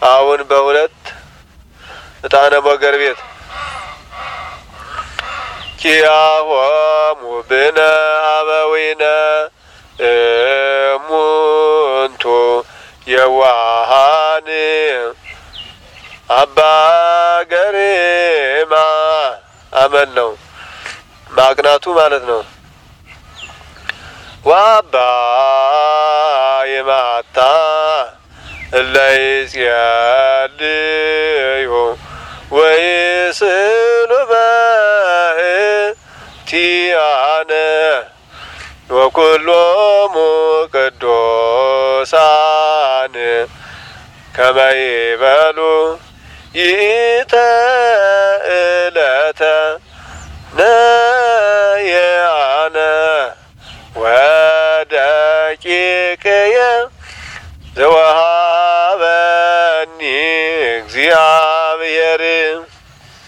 አሁን በሁለት ዕጣነ ሞገር ቤት ኪያሆሙ ብነ አበዊነ እሙንቱ የዋሃን አባ ገሪማ አመን ነው ማቅናቱ ማለት ነው። ወአባ የማታ እለይጽልዩ ወይስሉ በእቲአነ ወኩሎሙ ቅዱሳን ከመ ይበሉ ይእተ ዕለተ ነየአነ ወደቂቅየ ዘወሃበኒ እግዚአ